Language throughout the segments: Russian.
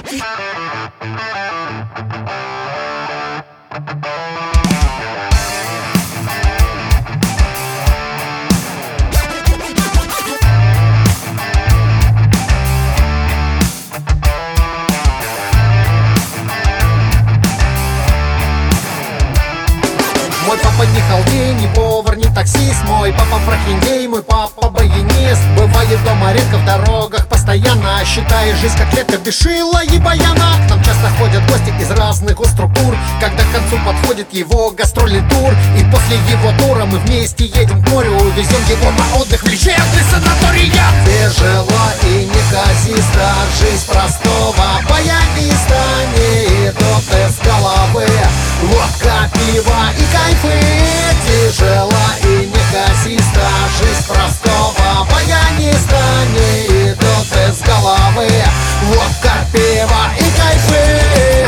Мой папа не халдей, не повар, не таксист. Мой папа прохиндей, мой папа баянист. Бывает дома редко, в дорогах постоянно, считая жизнь как лето без шила и баяна. К нам часто ходят гости из разных госструктур, когда к концу подходит его гастрольный тур. И после его тура мы вместе едем к морю, везем его на отдых в лечебный санаторий. Тяжело и неказисто жизнь простого баяниста, не идут из головы водка, пиво и кайфы. Тяжело и неказисто жизнь простого баяниста, не идут из головы водка, пиво и кайфы.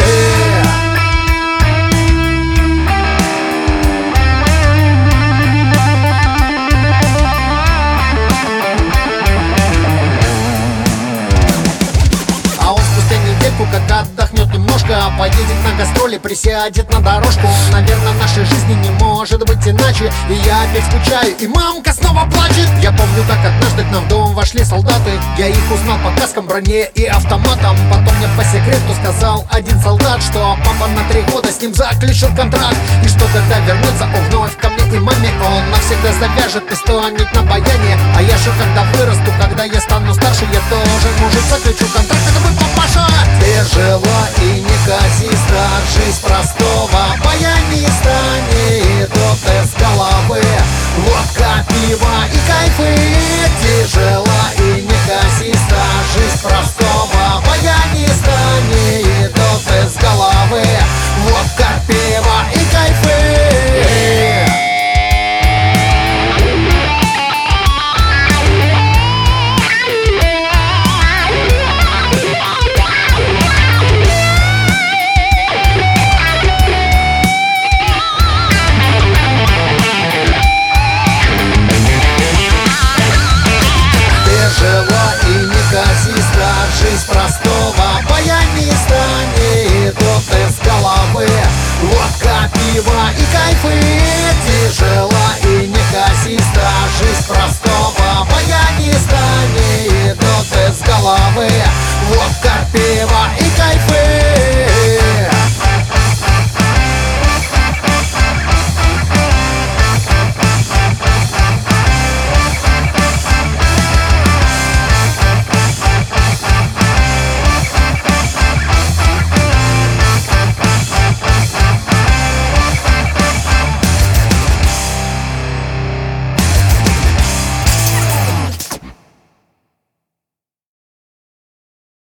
Когда отдохнет немножко, поедет на гастроли, присядет на дорожку. Наверное, в нашей жизни не может быть иначе, и я опять скучаю, и мамка снова плачет. Я помню, как однажды к нам в дом вошли солдаты. Я их узнал по каскам, броне и автоматам. Потом мне по секрету сказал один солдат, что папа на 3 года с ним заключил контракт, и что когда вернется он вновь ко мне и маме, он навсегда завяжет и станет на баяне. А я же когда вырасту, когда я стану старше, я тоже, может, заключу контракт. Это мой папаша. Тяжело и неказисто жизнь простого баяниста, не идут из головы водка, пиво и кайфы. Тяжело и неказисто жизнь простого баяниста, не идут из головы водка, пиво и кайфы. Жизнь простого баяниста, не идут из головы водка, пиво и кайфы. Тяжело и неказисто жизнь простого баяниста, не идут из головы водка,